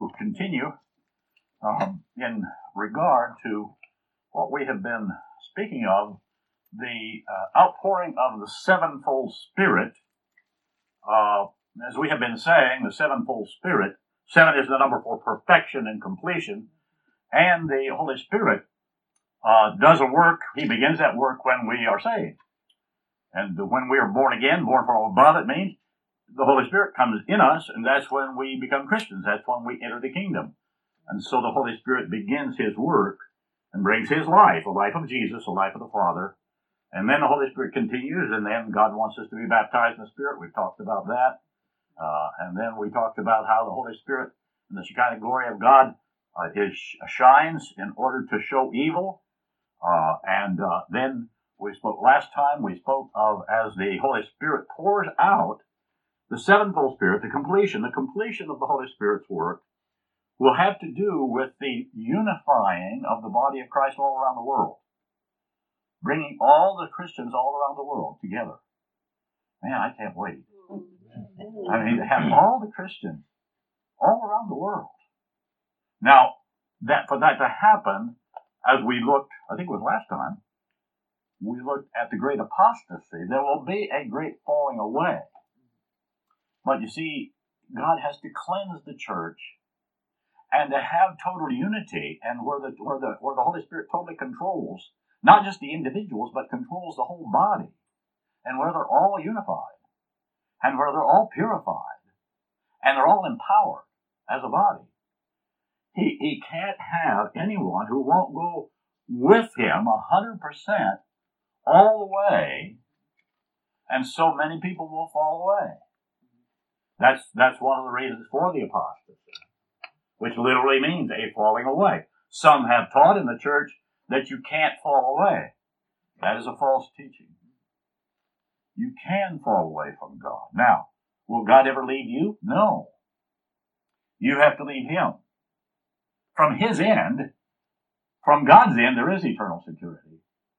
We'll continue in regard to what we have been speaking of, the outpouring of the sevenfold Spirit. As we have been saying, the sevenfold Spirit, 7 is the number for perfection and completion, and the Holy Spirit does a work. He begins that work when we are saved. And when we are born again, born from above, it means the Holy Spirit comes in us, and that's when we become Christians. That's when we enter the kingdom. And so the Holy Spirit begins His work and brings His life, the life of Jesus, the life of the Father. And then the Holy Spirit continues, and then God wants us to be baptized in the Spirit. We've talked about that. And then we talked about how the Holy Spirit and the Shekinah glory of God shines in order to show evil. Then we spoke last time, we spoke of as the Holy Spirit pours out the sevenfold Spirit, the completion of the Holy Spirit's work will have to do with the unifying of the body of Christ all around the world. Bringing all the Christians all around the world together. Man, I can't wait. I mean, to have all the Christians all around the world. Now, for that to happen, as we looked, I think it was last time, we looked at the great apostasy. There will be a great falling away. But you see, God has to cleanse the church and to have total unity, and where the Holy Spirit totally controls not just the individuals, but controls the whole body, and where they're all unified, and where they're all purified, and they're all empowered as a body. He can't have anyone who won't go with Him 100% all the way, and so many people will fall away. That's one of the reasons for the apostasy, which literally means a falling away. Some have taught in the church that you can't fall away. That is a false teaching. You can fall away from God. Now, will God ever leave you? No. You have to leave Him. From His end, from God's end, there is eternal security.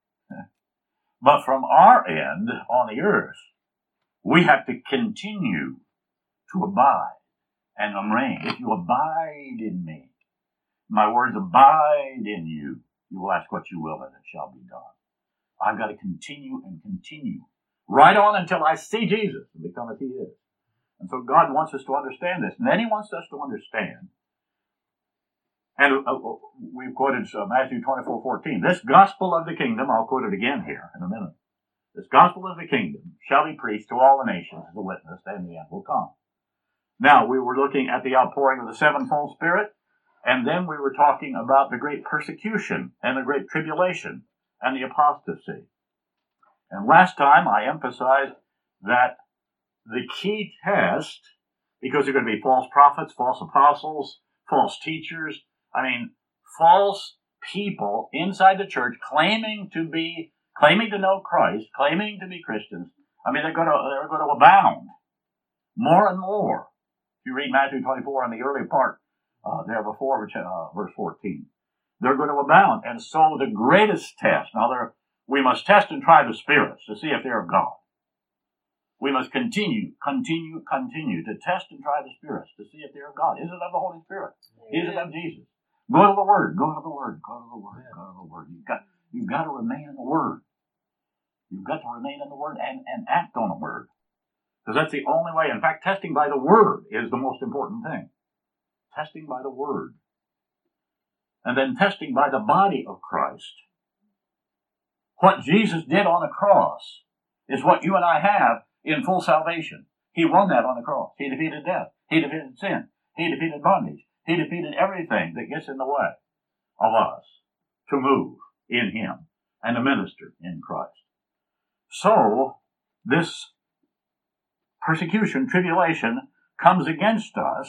But from our end on the earth, we have to continue to abide and reign. If you abide in me, my words abide in you, you will ask what you will, and it shall be done. I've got to continue and continue, right on until I see Jesus and become as He is. And so God wants us to understand this. And then He wants us to understand, and we've quoted Matthew 24:14. This gospel of the kingdom, I'll quote it again here in a minute. This gospel of the kingdom shall be preached to all the nations as a witness, and the end will come. Now, we were looking at the outpouring of the sevenfold Spirit, and then we were talking about the great persecution and the great tribulation and the apostasy. And last time I emphasized that the key test, because there are going to be false prophets, false apostles, false teachers, false people inside the church claiming to know Christ, claiming to be Christians. They're going to abound more and more. If you read Matthew 24 in the early part, there before verse 14, they're going to abound. And so the greatest test, we must test and try the spirits to see if they're of God. We must continue to test and try the spirits to see if they're of God. Is it of the Holy Spirit? Is it of Jesus? Go to the Word. Go to the Word. Go to the Word. Go to the Word. You've got to remain in the Word. You've got to remain in the Word and act on the Word. Because that's the only way. In fact, testing by the Word is the most important thing. Testing by the Word. And then testing by the body of Christ. What Jesus did on the cross is what you and I have in full salvation. He won that on the cross. He defeated death. He defeated sin. He defeated bondage. He defeated everything that gets in the way of us to move in Him and to minister in Christ. So, this persecution, tribulation, comes against us,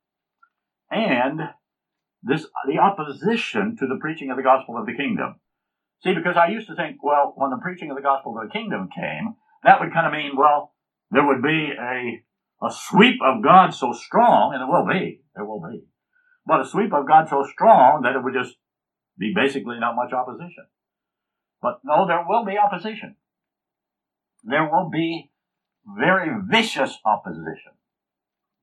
and the opposition to the preaching of the gospel of the kingdom. See, because I used to think, well, when the preaching of the gospel of the kingdom came, that would kind of mean, well, there would be a sweep of God so strong, and there will be, but a sweep of God so strong that it would just be basically not much opposition. But no, there will be opposition. There will be very vicious opposition.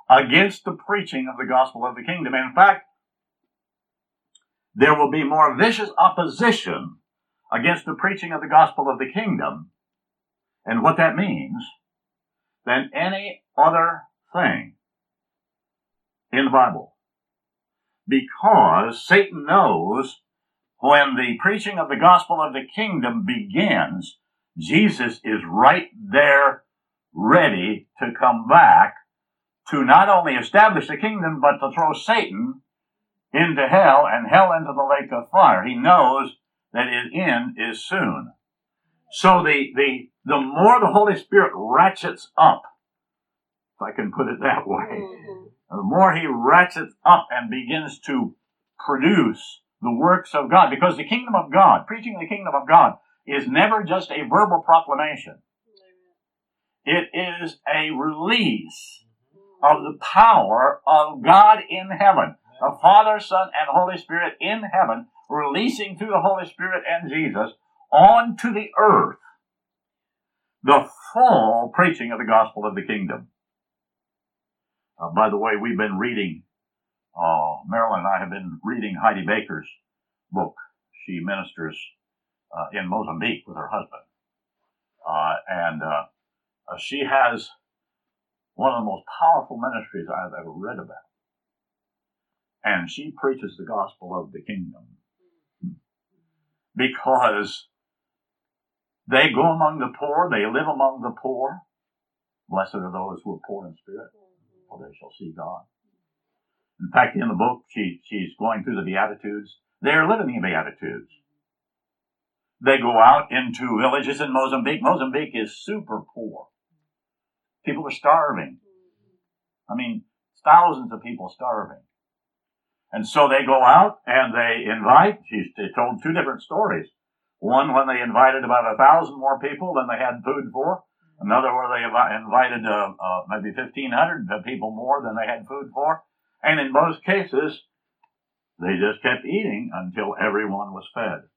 against the preaching of the gospel of the kingdom. In fact, there will be more vicious opposition against the preaching of the gospel of the kingdom, and what that means, than any other thing in the Bible. Because Satan knows when the preaching of the gospel of the kingdom begins, Jesus is right there ready to come back to not only establish the kingdom, but to throw Satan into hell and hell into the lake of fire. He knows that his end is soon. So the more the Holy Spirit ratchets up, if I can put it that way, the more he ratchets up and begins to produce the works of God, because the kingdom of God, preaching the kingdom of God, is never just a verbal proclamation. It is a release of the power of God in heaven, the Father, Son, and Holy Spirit in heaven, releasing through the Holy Spirit and Jesus onto the earth the full preaching of the gospel of the kingdom. By the way, we've been reading, Marilyn and I have been reading Heidi Baker's book. She ministers in Mozambique with her husband. And she has one of the most powerful ministries I've ever read about. And she preaches the gospel of the kingdom. Because they go among the poor, they live among the poor. Blessed are those who are poor in spirit, for they shall see God. In fact, in the book, she's going through the Beatitudes. They're living the Beatitudes. They go out into villages in Mozambique. Mozambique is super poor. People are starving. I mean, thousands of people starving. And so they go out and they invite, they told two different stories. One when they invited about 1,000 more people than they had food for. Another where they invited maybe 1,500 people more than they had food for. And in most cases, they just kept eating until everyone was fed.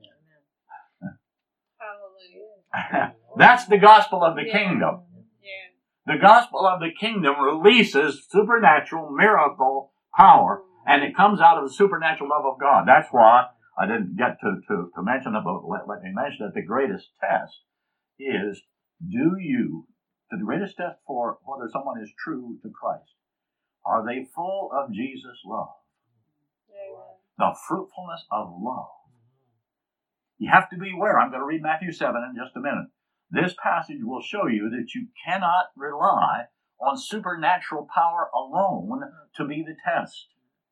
Hallelujah. That's the gospel of the kingdom. The gospel of the kingdom releases supernatural miracle power, and it comes out of the supernatural love of God. That's why I didn't get to mention it, but let me mention that the greatest test is, the greatest test for whether someone is true to Christ, are they full of Jesus' love? The fruitfulness of love. You have to be aware. I'm going to read Matthew 7 in just a minute. This passage will show you that you cannot rely on supernatural power alone to be the test.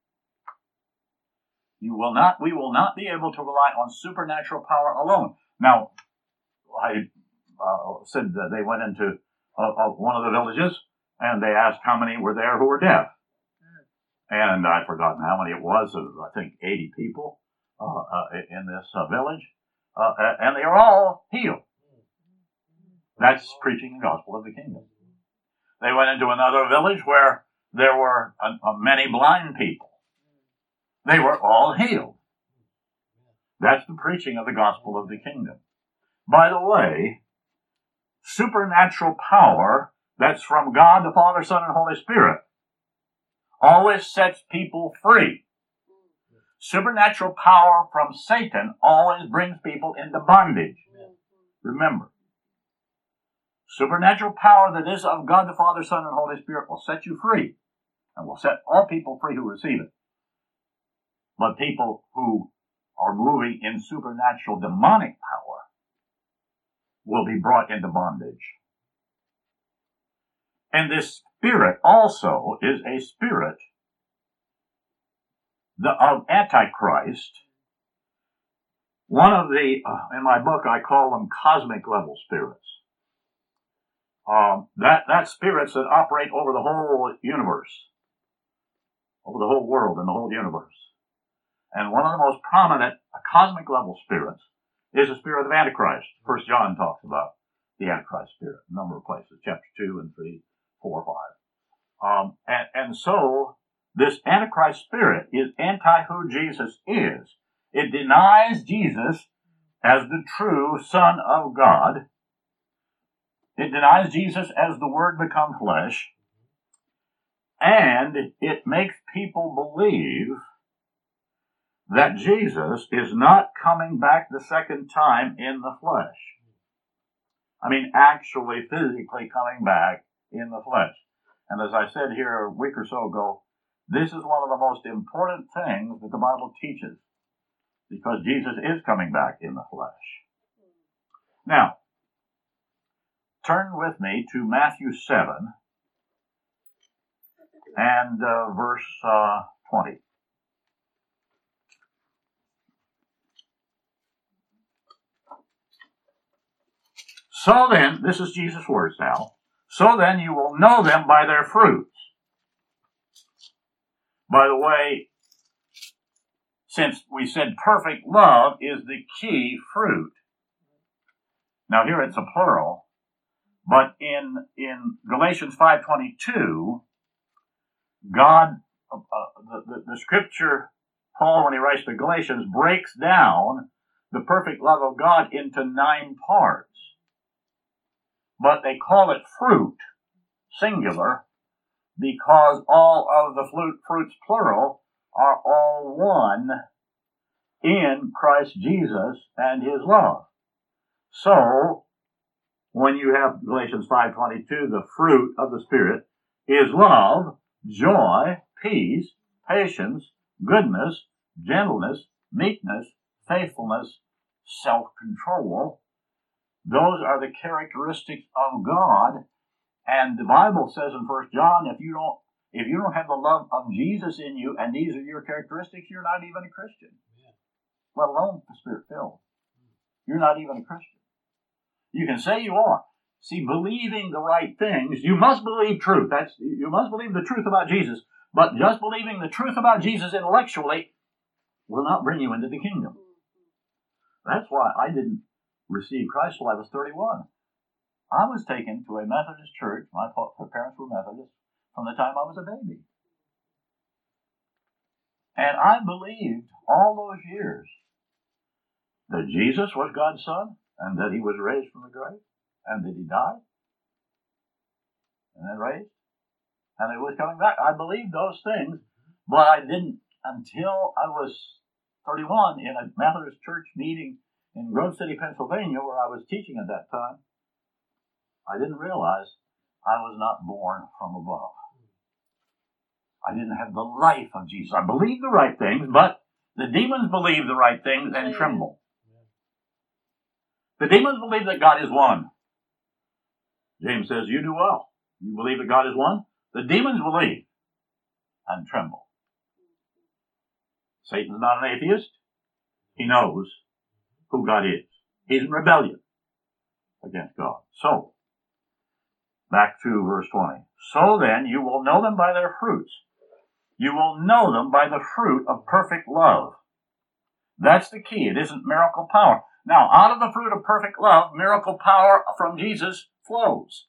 We will not be able to rely on supernatural power alone. Now, I said that they went into one of the villages and they asked how many were there who were deaf. And I've forgotten how many it was. It was, I think, 80 people in this village. And they are all healed. That's preaching the gospel of the kingdom. They went into another village where there were many blind people. They were all healed. That's the preaching of the gospel of the kingdom. By the way, supernatural power that's from God, the Father, Son, and Holy Spirit always sets people free. Supernatural power from Satan always brings people into bondage. Remember, supernatural power that is of God, the Father, Son, and Holy Spirit will set you free, and will set all people free who receive it. But people who are moving in supernatural demonic power will be brought into bondage. And this spirit also is a spirit of Antichrist. One of the, in my book, I call them cosmic level spirits. That spirits that operate over the whole universe, over the whole world and the whole universe. And one of the most prominent cosmic level spirits is the spirit of Antichrist. 1 John talks about the Antichrist spirit in a number of places, chapter 2 and 3, 4, 5. And so this Antichrist spirit is anti who Jesus is. It denies Jesus as the true Son of God. It denies Jesus as the Word become flesh. And it makes people believe that Jesus is not coming back the second time in the flesh. I mean, actually, physically coming back in the flesh. And as I said here a week or so ago, this is one of the most important things that the Bible teaches, because Jesus is coming back in the flesh. Now, turn with me to Matthew 7 and verse 20. So then, this is Jesus' words now, so then you will know them by their fruits. By the way, since we said perfect love is the key fruit. Now here it's a plural, but in Galatians 5:22, God, the scripture, Paul, when he writes to Galatians, breaks down the perfect love of God into 9 parts. But they call it fruit, singular, because all of the fruits, plural, are all one in Christ Jesus and his love. So, when you have Galatians 5:22, the fruit of the Spirit is love, joy, peace, patience, goodness, gentleness, meekness, faithfulness, self-control. Those are the characteristics of God. And the Bible says in 1 John, if you don't have the love of Jesus in you, and these are your characteristics, you're not even a Christian. Yeah. Let alone the Spirit-filled. You're not even a Christian. You can say you are. See, believing the right things, you must believe truth. You must believe the truth about Jesus. But just believing the truth about Jesus intellectually will not bring you into the kingdom. That's why I didn't receive Christ till I was 31. I was taken to a Methodist church. My parents were Methodists from the time I was a baby. And I believed all those years that Jesus was God's Son, and that he was raised from the grave, and that he died, and then raised, and he was coming back. I believed those things, but I didn't until I was 31 in a Methodist church meeting in Grove City, Pennsylvania, where I was teaching at that time. I didn't realize I was not born from above. I didn't have the life of Jesus. I believed the right things, but the demons believe the right things and tremble. The demons believe that God is one. James says, you do well. You believe that God is one? The demons believe and tremble. Satan's not an atheist. He knows who God is. He's in rebellion against God. So, back to verse 20. So then you will know them by their fruits. You will know them by the fruit of perfect love. That's the key. It isn't miracle power. Now, out of the fruit of perfect love, miracle power from Jesus flows.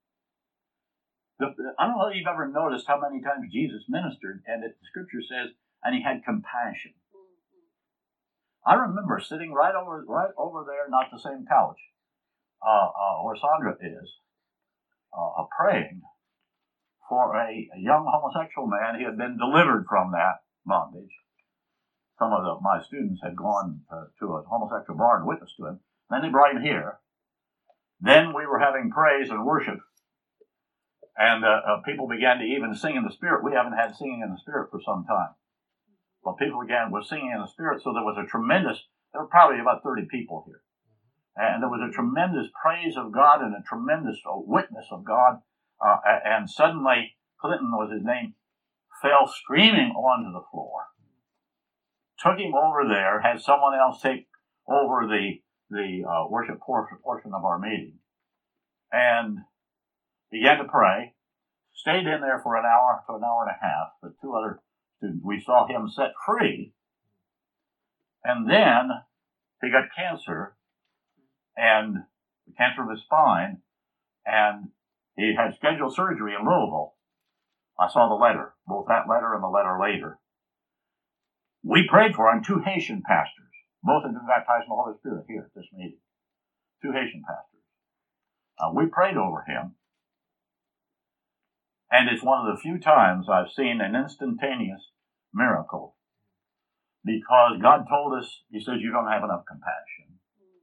I don't know if you've ever noticed how many times Jesus ministered, and the scripture says, and he had compassion. I remember sitting right over there, not the same couch, where Sandra is, praying for a young homosexual man. He had been delivered from that bondage. Some of my students had gone to a homosexual bar and witnessed to him. Then they brought him here. Then we were having praise and worship. And people began to even sing in the Spirit. We haven't had singing in the Spirit for some time. But people were singing in the Spirit, so there were probably about 30 people here. And there was a tremendous praise of God and a tremendous witness of God. And suddenly, Clinton was his name, fell screaming onto the floor. Took him over there, had someone else take over the worship portion of our meeting, and began to pray. Stayed in there for an hour to an hour and a half with 2 other students. We saw him set free, and then he got cancer, and the cancer of his spine, and he had scheduled surgery in Louisville. I saw the letter, both that letter and the letter later. We prayed for him, 2 Haitian pastors. Both had been baptized in the Holy Spirit here at this meeting. 2 Haitian pastors. We prayed over him. And it's one of the few times I've seen an instantaneous miracle, because God told us, he says, you don't have enough compassion.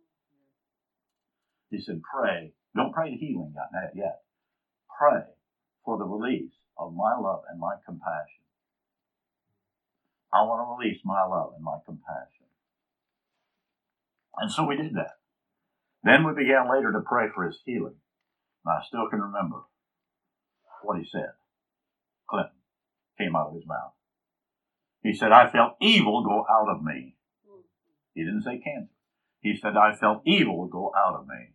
He said, pray. Don't pray to healing yet. Pray for the release of my love and my compassion. I want to release my love and my compassion. And so we did that. Then we began later to pray for his healing. And I still can remember what he said. Clinton came out of his mouth. He said, I felt evil go out of me. He didn't say cancer. He said, I felt evil go out of me.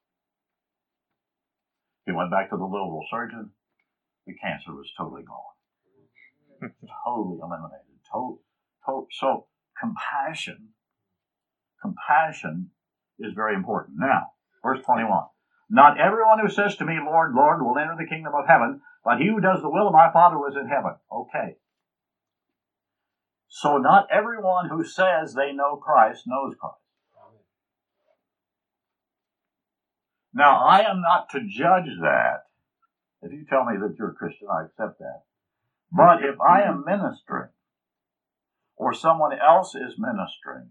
He went back to the Louisville surgeon. The cancer was totally gone. Totally eliminated. So compassion is very important. Now, verse 21. Not everyone who says to me, Lord, Lord, will enter the kingdom of heaven, but he who does the will of my Father who is in heaven. Okay. So not everyone who says they know Christ knows Christ. Now, I am not to judge that. If you tell me that you're a Christian, I accept that. But if I am ministering, or someone else is ministering,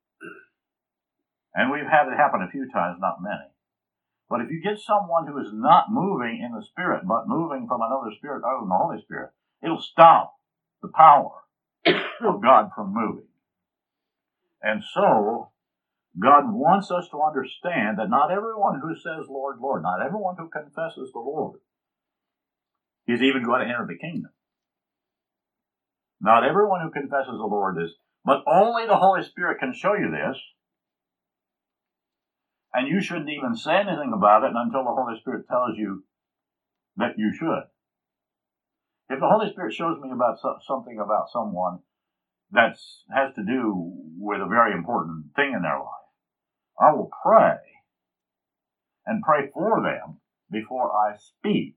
and we've had it happen a few times, not many, but if you get someone who is not moving in the Spirit, but moving from another Spirit other than the Holy Spirit, it'll stop the power of God from moving. And so, God wants us to understand that not everyone who says, Lord, Lord, not everyone who confesses the Lord is even going to enter the kingdom. Not everyone who confesses the Lord is, but only the Holy Spirit can show you this. And you shouldn't even say anything about it until the Holy Spirit tells you that you should. If the Holy Spirit shows me about something about someone that has to do with a very important thing in their life, I will pray and pray for them before I speak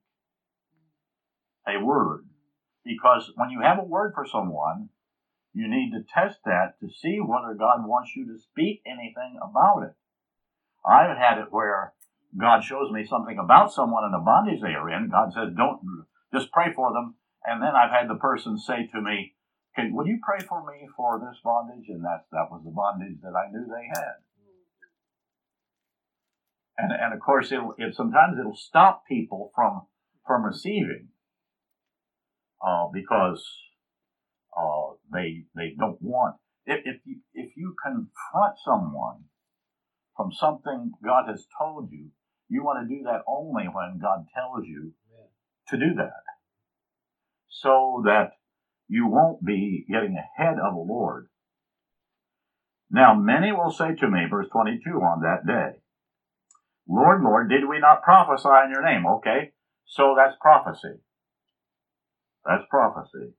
a word. Because when you have a word for someone, you need to test that to see whether God wants you to speak anything about it. I've had it where God shows me something about someone in the bondage they are in. God says, don't, just pray for them. And then I've had the person say to me, would you pray for me for this bondage? And that was the bondage that I knew they had. And of course, sometimes it'll stop people from receiving, because they don't want. If you confront someone from something God has told you, you want to do that only when God tells you to do that, so that you won't be getting ahead of the Lord. Now, many will say to me, verse 22, on that day, Lord, Lord, did we not prophesy in your name? Okay, so that's prophecy. That's prophecy.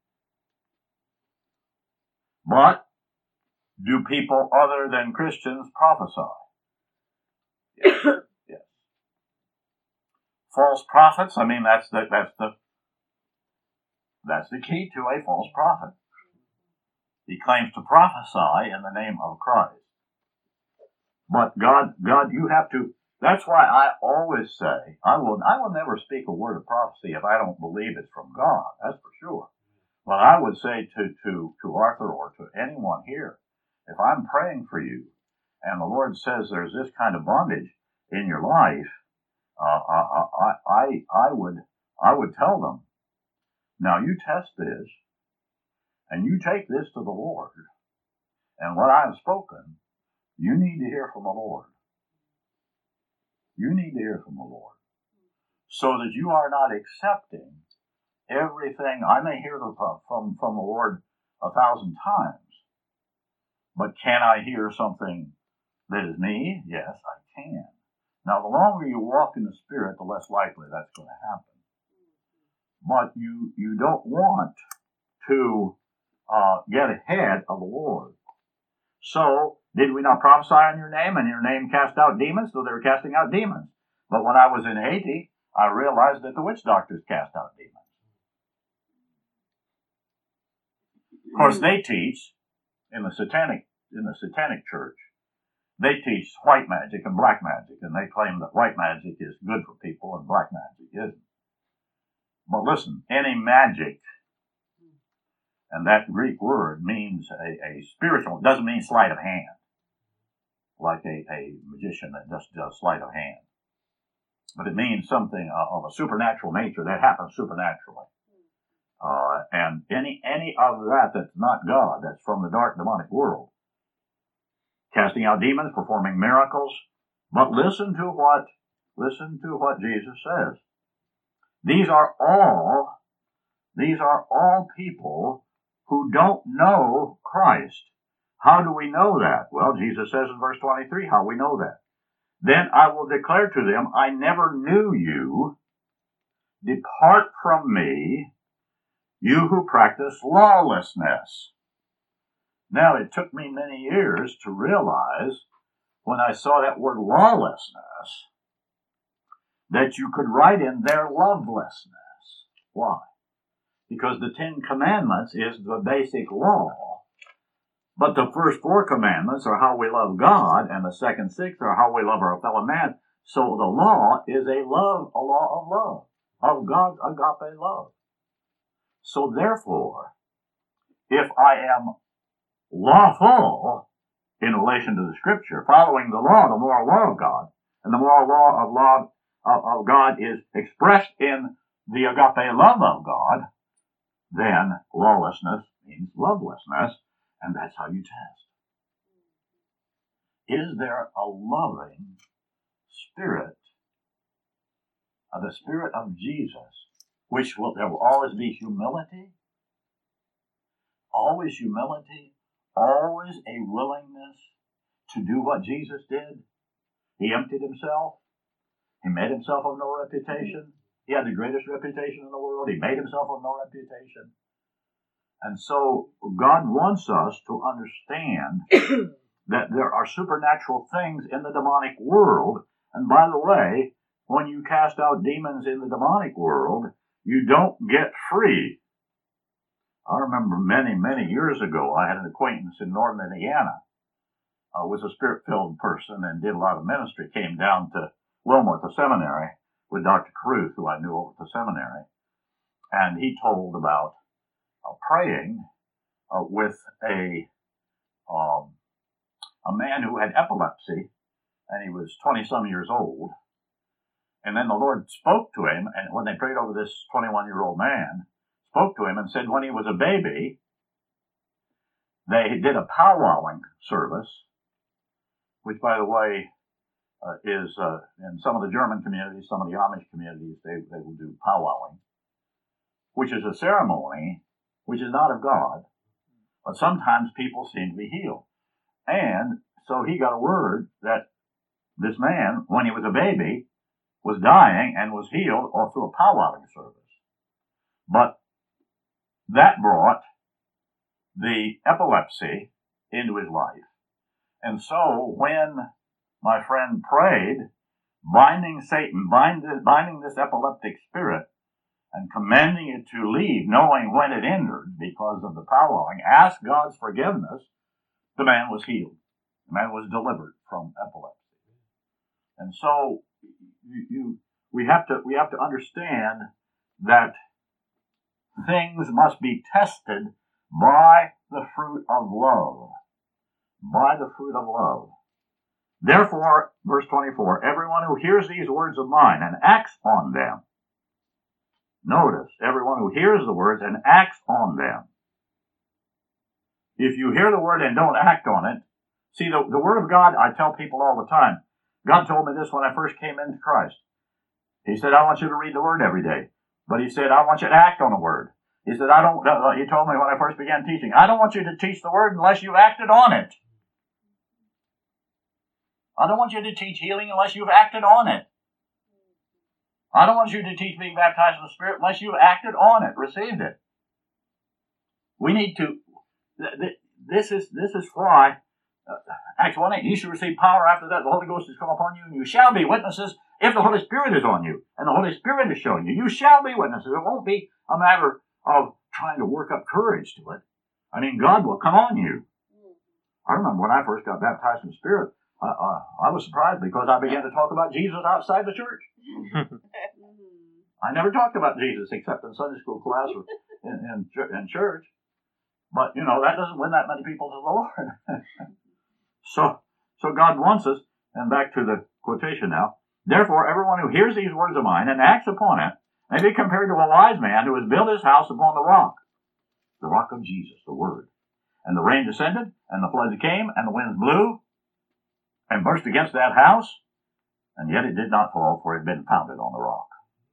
But do people other than Christians prophesy? Yes. False prophets, I mean, that's the key to a false prophet. He claims to prophesy in the name of Christ. But God, you have to, that's why I always say, I will never speak a word of prophecy if I don't believe it's from God, that's for sure. But I would say to Arthur or to anyone here, if I'm praying for you, and the Lord says there's this kind of bondage in your life, I would tell them, now you test this, and you take this to the Lord, and what I have spoken, you need to hear from the Lord. You need to hear from the Lord, so that you are not accepting everything. I may hear from the Lord 1,000 times, but can I hear something that is me? Yes, I can. Now, the longer you walk in the Spirit, the less likely that's going to happen. But you don't want to get ahead of the Lord. So, did we not prophesy in your name, and your name cast out demons? So they were casting out demons. But when I was in Haiti, I realized that the witch doctors cast out demons. Of course, they teach in the satanic church. They teach white magic and black magic, and they claim that white magic is good for people and black magic isn't. But listen, any magic, and that Greek word means a spiritual, it doesn't mean sleight of hand, like a magician that just does sleight of hand. But it means something of a supernatural nature that happens supernaturally. And any of that that's not God, that's from the dark demonic world. Casting out demons, performing miracles. But listen to what Jesus says. These are all people who don't know Christ. How do we know that? Well, Jesus says in verse 23 how we know that. Then I will declare to them, I never knew you. Depart from me, you who practice lawlessness. Now, it took me many years to realize when I saw that word lawlessness that you could write in there lovelessness. Why? Because the 10 Commandments is the basic law. But the first 4 commandments are how we love God, and the second 6 are how we love our fellow man. So the law is a law of love, of God's agape love. So therefore, if I am lawful in relation to the Scripture, following the law, the moral law of God, and the moral law of God is expressed in the agape love of God, then lawlessness means lovelessness, and that's how you test. Is there a loving spirit, the Spirit of Jesus, which there will always be humility, always a willingness to do what Jesus did? He emptied himself. He made himself of no reputation. He had the greatest reputation in the world. He made himself of no reputation. And so God wants us to understand that there are supernatural things in the demonic world. And by the way, when you cast out demons in the demonic world, you don't get free. I remember many, many years ago, I had an acquaintance in northern Indiana, was a spirit-filled person and did a lot of ministry, came down to Wilmore, the seminary, with Dr. Caruth, who I knew over at the seminary, and he told about praying with a man who had epilepsy, and he was 20-some years old. And then the Lord spoke to him, and when they prayed over this 21-year-old man, spoke to him and said when he was a baby, they did a powwowing service, which, by the way, is in some of the German communities, some of the Amish communities, they will do powwowing, which is a ceremony which is not of God, but sometimes people seem to be healed. And so he got a word that this man, when he was a baby, was dying and was healed or through a powwowing service. But that brought the epilepsy into his life. And so when my friend prayed, binding Satan, binding this epileptic spirit, and commanding it to leave, knowing when it entered because of the powwowing, asked God's forgiveness, the man was healed. The man was delivered from epilepsy. And so we have to understand that things must be tested by the fruit of love. By the fruit of love. Therefore, verse 24, everyone who hears these words of mine and acts on them. Notice, everyone who hears the words and acts on them. If you hear the word and don't act on it, see, the word of God, I tell people all the time. God told me this when I first came into Christ. He said, I want you to read the word every day. But he said, I want you to act on the word. He said, he told me when I first began teaching, I don't want you to teach the word unless you've acted on it. I don't want you to teach healing unless you've acted on it. I don't want you to teach being baptized in the Spirit unless you've acted on it, received it. We need to, this is why, Acts 1:8, you shall receive power after that, the Holy Ghost has come upon you, and you shall be witnesses if the Holy Spirit is on you, and the Holy Spirit is showing you. You shall be witnesses. It won't be a matter of trying to work up courage to it. I mean, God will come on you. I remember when I first got baptized in the Spirit, I was surprised because I began to talk about Jesus outside the church. I never talked about Jesus except in Sunday school class or in church. But, that doesn't win that many people to the Lord. So God wants us, and back to the quotation now, therefore everyone who hears these words of mine and acts upon it may be compared to a wise man who has built his house upon the rock of Jesus, the Word. And the rain descended, and the floods came, and the winds blew, and burst against that house, and yet it did not fall, for it had been founded on the rock.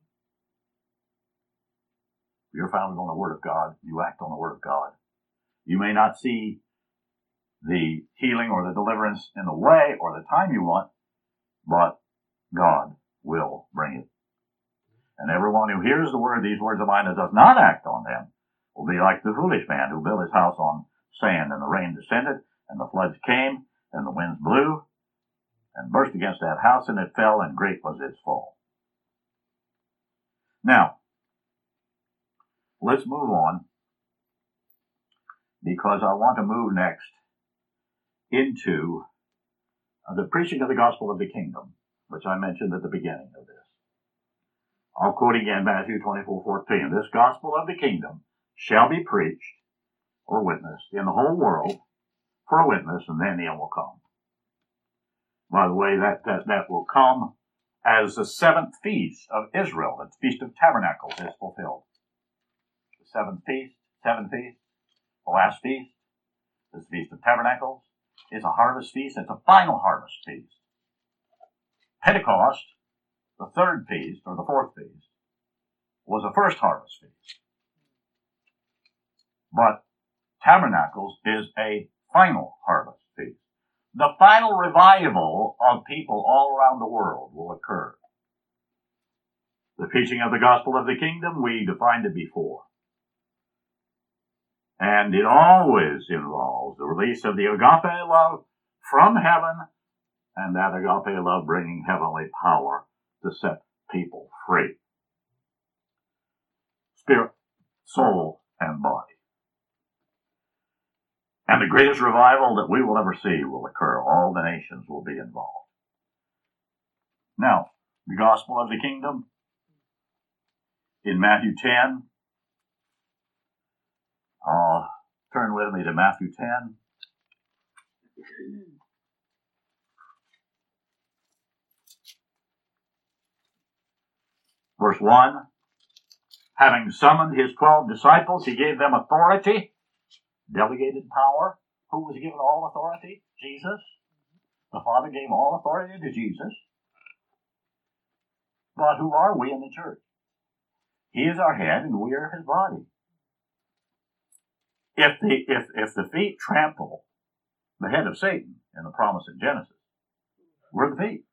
You're founded on the Word of God. You act on the Word of God. You may not see the healing or the deliverance in the way or the time you want, but God will bring it. And everyone who hears these words of mine and does not act on them will be like the foolish man who built his house on sand, and the rain descended, and the floods came, and the winds blew, and burst against that house, and it fell, and great was its fall. Now, let's move on, because I want to move next into the preaching of the gospel of the kingdom, which I mentioned at the beginning of this. I'll quote again Matthew 24:14. This gospel of the kingdom shall be preached or witnessed in the whole world for a witness, and then the end will come. By the way, that will come as the seventh feast of Israel, the Feast of Tabernacles, is fulfilled. The seventh feast, the last feast, is the Feast of Tabernacles. It's a harvest feast. It's a final harvest feast. Pentecost, the third feast, or the fourth feast, was a first harvest feast. But Tabernacles is a final harvest feast. The final revival of people all around the world will occur. The preaching of the gospel of the kingdom, we defined it before. And it always involves the release of the agape love from heaven, and that agape love bringing heavenly power to set people free. Spirit, soul, and body. And the greatest revival that we will ever see will occur. All the nations will be involved. Now, the gospel of the kingdom in Matthew 10. Turn with me to Matthew 10. Verse 1. Having summoned his 12 disciples, he gave them authority, delegated power. Who was given all authority? Jesus. The Father gave all authority to Jesus. But who are we in the church? He is our head, and we are his body. If the feet trample the head of Satan in the promise in Genesis, we're the feet.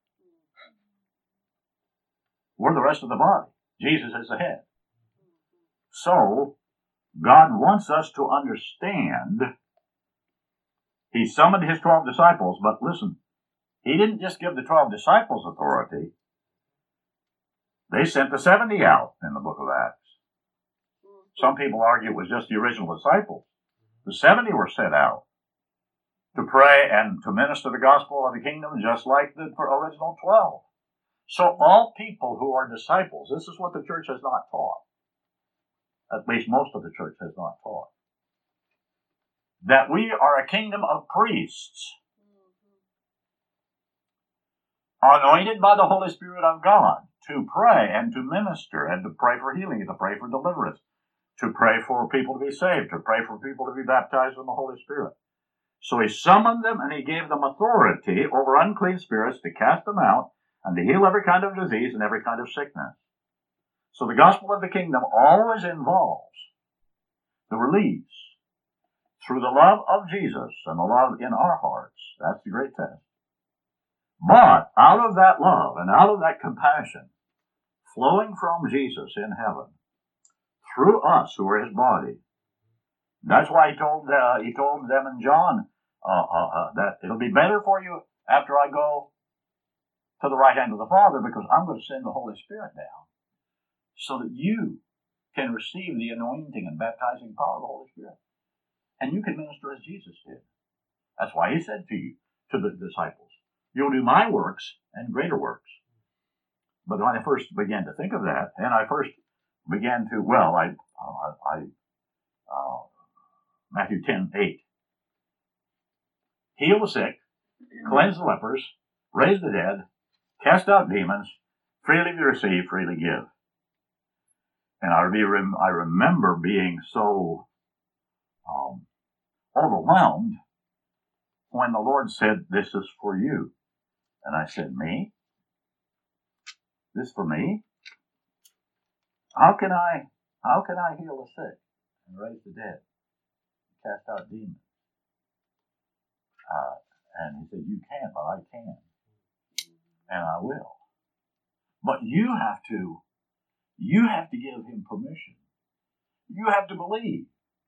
We're the rest of the body. Jesus is the head. So, God wants us to understand. He summoned his 12 disciples, but listen, he didn't just give the 12 disciples authority. They sent the 70 out in the book of Acts. Some people argue it was just the original disciples. The 70 were sent out to pray and to minister the gospel of the kingdom, just like the original 12. So all people who are disciples, this is what the church has not taught. At least most of the church has not taught. That we are a kingdom of priests, anointed by the Holy Spirit of God to pray and to minister and to pray for healing and to pray for deliverance, to pray for people to be saved, to pray for people to be baptized in the Holy Spirit. So he summoned them and he gave them authority over unclean spirits to cast them out and to heal every kind of disease and every kind of sickness. So the gospel of the kingdom always involves the release through the love of Jesus and the love in our hearts. That's the great test. But out of that love and out of that compassion flowing from Jesus in heaven through us who are his body, that's why he told them in John that it'll be better for you after I go to the right hand of the Father, because I'm going to send the Holy Spirit down so that you can receive the anointing and baptizing power of the Holy Spirit. And you can minister as Jesus did. That's why he said to the disciples, you'll do my works and greater works. But when I first began to think of that, and I first began to, Matthew 10:8. Heal the sick, cleanse the lepers, raise the dead, cast out demons, freely we receive, freely give. And I remember being so overwhelmed when the Lord said, "This is for you." And I said, "Me? This for me? How can I heal the sick and raise the dead, and cast out demons?" And he said, "You can't, but I can, and I will." But you have to give him permission. You have to believe.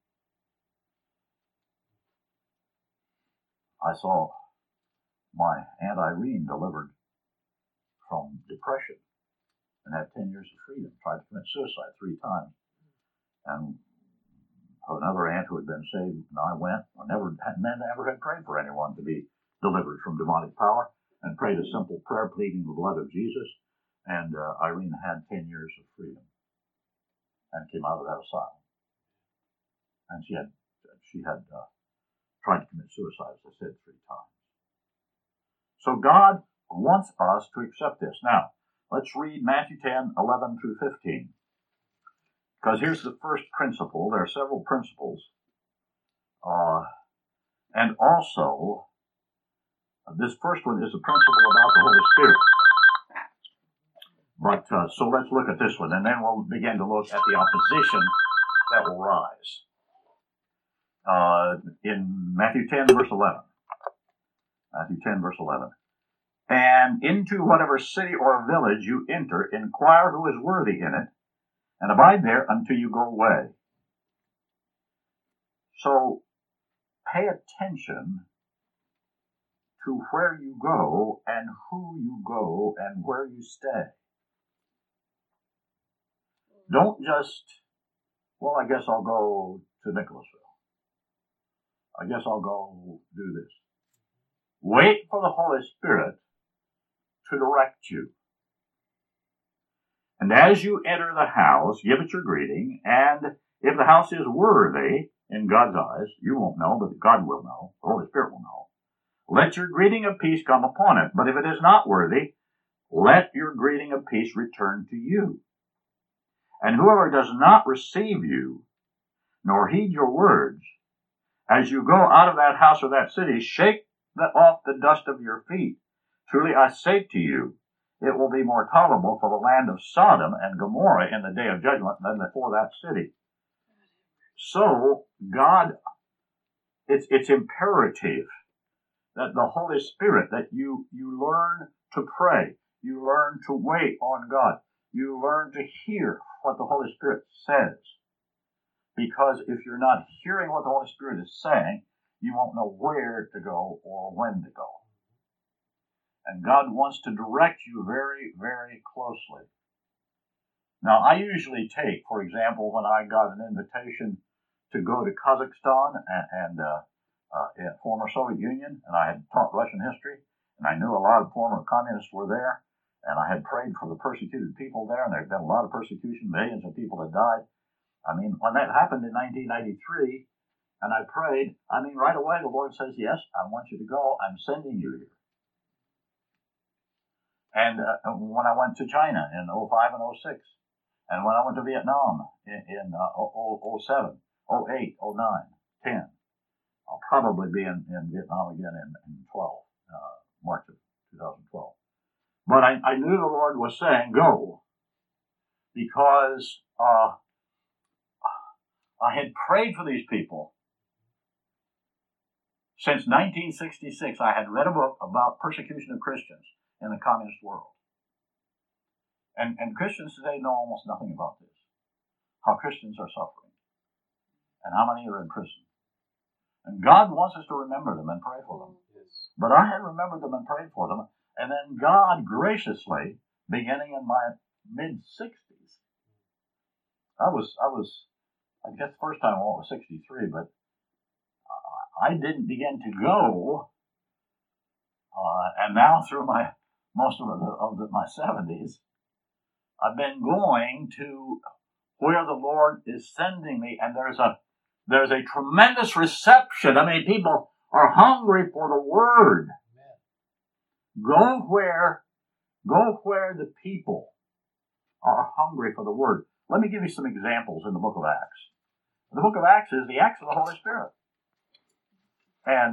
I saw my Aunt Irene delivered from depression and had 10 years of freedom, tried to commit suicide 3 times. And another aunt who had been saved, and I went, never had prayed for anyone to be delivered from demonic power, and prayed a simple prayer pleading the blood of Jesus. And Irene had 10 years of freedom and came out of that asylum. And she had tried to commit suicide, as I said, 3 times. So God wants us to accept this. Now, let's read Matthew 10:11 through 15. Because here's the first principle. There are several principles. And also, this first one is a principle about the Holy Spirit. But so let's look at this one, and then we'll begin to look at the opposition that will rise. In Matthew 10, verse 11. Matthew 10, verse 11. And into whatever city or village you enter, inquire who is worthy in it, and abide there until you go away. So, pay attention to where you go and who you go and where you stay. Don't just, well, I guess I'll go to Nicholasville. I guess I'll go do this. Wait for the Holy Spirit to direct you. And as you enter the house, give it your greeting, and if the house is worthy in God's eyes, you won't know, but God will know, the Holy Spirit will know. Let your greeting of peace come upon it. But if it is not worthy, let your greeting of peace return to you. And whoever does not receive you, nor heed your words, as you go out of that house or that city, shake off the dust of your feet. Truly I say to you, it will be more tolerable for the land of Sodom and Gomorrah in the day of judgment than for that city. So, God, it's imperative that the Holy Spirit, that you learn to pray, you learn to wait on God, you learn to hear what the Holy Spirit says. Because if you're not hearing what the Holy Spirit is saying, you won't know where to go or when to go. And God wants to direct you very, very closely. Now, I usually take, for example, when I got an invitation to go to Kazakhstan and former Soviet Union, and I had taught Russian history, and I knew a lot of former communists were there, and I had prayed for the persecuted people there, and there had been a lot of persecution, millions of people had died. I mean, when that happened in 1993, and I prayed, right away the Lord says, yes, I want you to go. I'm sending you here. And when I went to China in 05 and 06, and when I went to Vietnam in 07, 08, 09, 10, I'll probably be in Vietnam again in 12, March of 2012. But I knew the Lord was saying, go, because I had prayed for these people. Since 1966, I had read a book about persecution of Christians in the communist world. And Christians today know almost nothing about this, how Christians are suffering, and how many are in prison. And God wants us to remember them and pray for them. Yes. But I had remembered them and prayed for them, and then God graciously, beginning in my mid-60s, I guess the first time I was 63, but I didn't begin to go, and now through most of my 70s, I've been going to where the Lord is sending me, and there's a tremendous reception. I mean, people are hungry for the Word. Go where the people are hungry for the Word. Let me give you some examples in the book of Acts. The book of Acts is the acts of the Holy Spirit. And,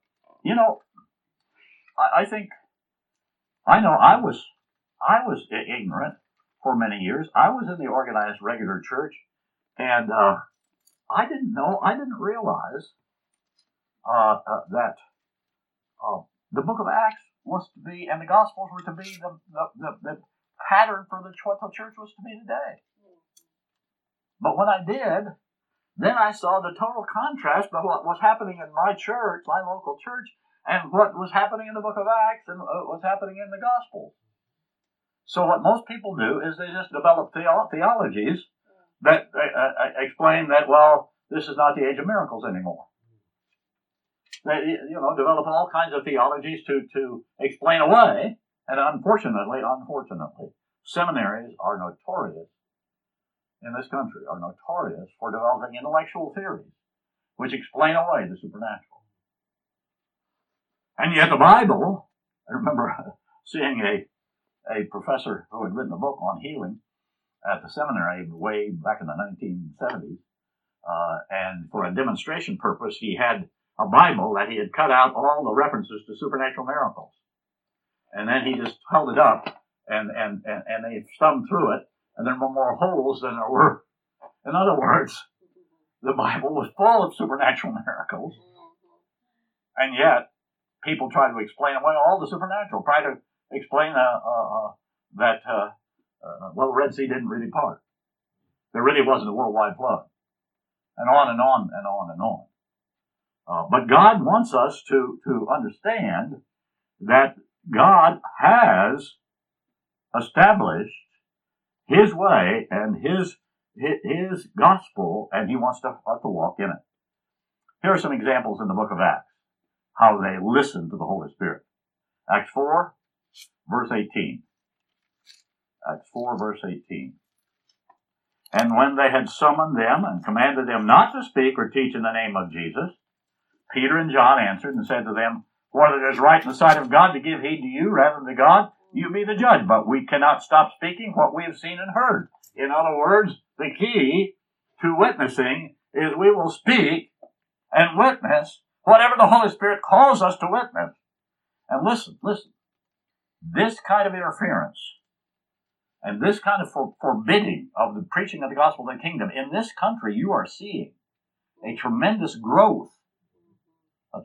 I was ignorant for many years. I was in the organized regular church, and I didn't realize that the book of Acts was to be, and the Gospels were to be the pattern for what the church was to be today. But when I did, then I saw the total contrast of what was happening in my church, my local church, and what was happening in the book of Acts and what was happening in the Gospels. So what most people do is they just develop theologies that explain that, well, this is not the age of miracles anymore. They, develop all kinds of theologies to explain away. And unfortunately, seminaries are notorious in this country, are notorious for developing intellectual theories which explain away the supernatural. And yet the Bible, I remember seeing a professor who had written a book on healing at the seminary way back in the 1970s, and for a demonstration purpose, he had a Bible that he had cut out all the references to supernatural miracles. And then he just held it up, and they thumbed through it, and there were more holes than there were. In other words, the Bible was full of supernatural miracles, and yet people try to explain away all the supernatural, try to explain that the Red Sea didn't really part. There really wasn't a worldwide flood, and on and on and on and on. But God wants us to understand that God has established His way and His gospel, and He wants us to walk in it. Here are some examples in the book of Acts, how they listened to the Holy Spirit. Acts 4, verse 18. Acts 4, verse 18. And when they had summoned them and commanded them not to speak or teach in the name of Jesus, Peter and John answered and said to them, whether it is right in the sight of God to give heed to you rather than to God, you be the judge. But we cannot stop speaking what we have seen and heard. In other words, the key to witnessing is we will speak and witness whatever the Holy Spirit calls us to witness. And listen. This kind of interference and this kind of forbidding of the preaching of the gospel of the kingdom, in this country you are seeing a tremendous growth of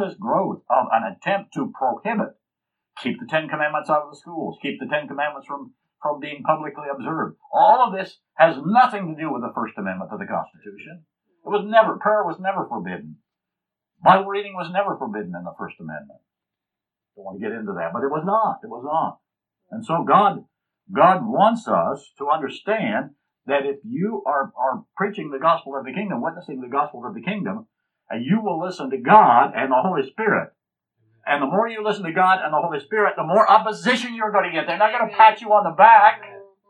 an attempt to prohibit, keep the Ten Commandments out of the schools, keep the Ten Commandments from being publicly observed. All of this has nothing to do with the First Amendment of the Constitution. Prayer was never forbidden. Bible reading was never forbidden in the First Amendment. Don't want to get into that, but it was not. It was not. And so God wants us to understand that if you are preaching the gospel of the kingdom, witnessing the gospel of the kingdom, and you will listen to God and the Holy Spirit. And the more you listen to God and the Holy Spirit, the more opposition you're going to get. They're not going to pat you on the back.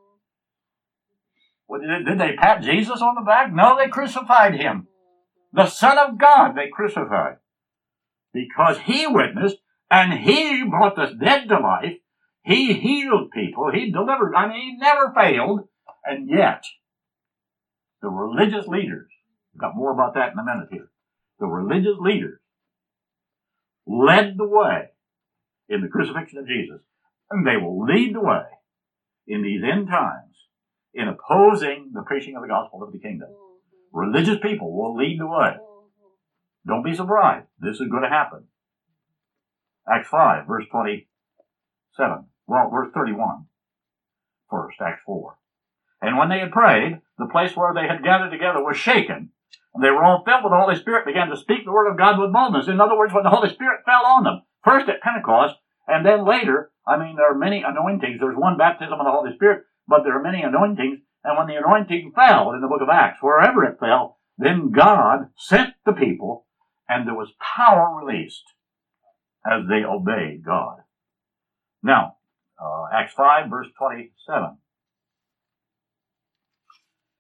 Well, did they pat Jesus on the back? No, they crucified Him. The Son of God they crucified. Because He witnessed, and He brought the dead to life. He healed people. He delivered. He never failed. And yet, the religious leaders, we've got more about that in a minute here. The religious leaders led the way in the crucifixion of Jesus, and they will lead the way in these end times in opposing the preaching of the gospel of the kingdom. Religious people will lead the way. Don't be surprised. This is going to happen. Acts 5, verse 27. Well, verse 31. First, Acts 4. And when they had prayed, the place where they had gathered together was shaken. And they were all filled with the Holy Spirit, began to speak the word of God with boldness. In other words, when the Holy Spirit fell on them, first at Pentecost, and then later, there are many anointings. There's one baptism of the Holy Spirit, but there are many anointings. And when the anointing fell in the book of Acts, wherever it fell, then God sent the people, and there was power released as they obeyed God. Now, Acts 5, verse 27.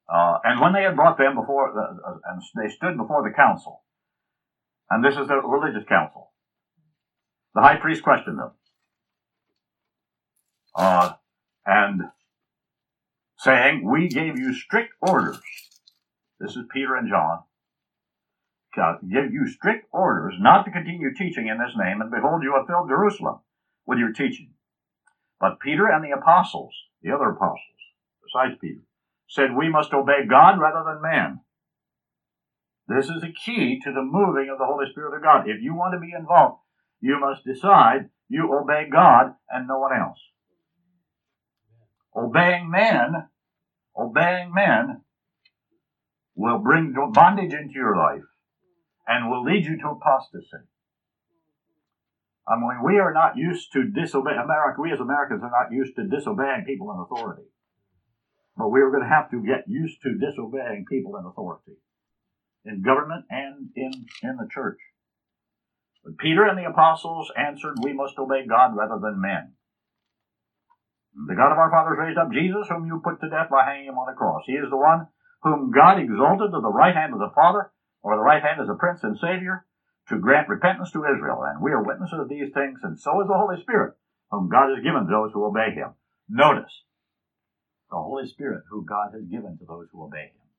And when they had brought them before, and they stood before the council, and this is the religious council, the high priest questioned them, and saying, "We gave you strict orders." This is Peter and John. "Give you strict orders not to continue teaching in this name, and behold, you have filled Jerusalem with your teaching." But Peter and the apostles, the other apostles, besides Peter, said, "We must obey God rather than man." This is the key to the moving of the Holy Spirit of God. If you want to be involved, you must decide you obey God and no one else. Obeying men will bring bondage into your life and will lead you to apostasy. I mean, we are not used to disobey. We as Americans are not used to disobeying people in authority. But we are going to have to get used to disobeying people in authority, in government and in the church. But Peter and the apostles answered, "We must obey God rather than men. The God of our fathers raised up Jesus, whom you put to death by hanging him on the cross. He is the one whom God exalted to the right hand of the Father, or the right hand as a Prince and Savior, to grant repentance to Israel. And we are witnesses of these things, and so is the Holy Spirit, whom God has given to those who obey him." Notice, the Holy Spirit who God has given to those who obey him.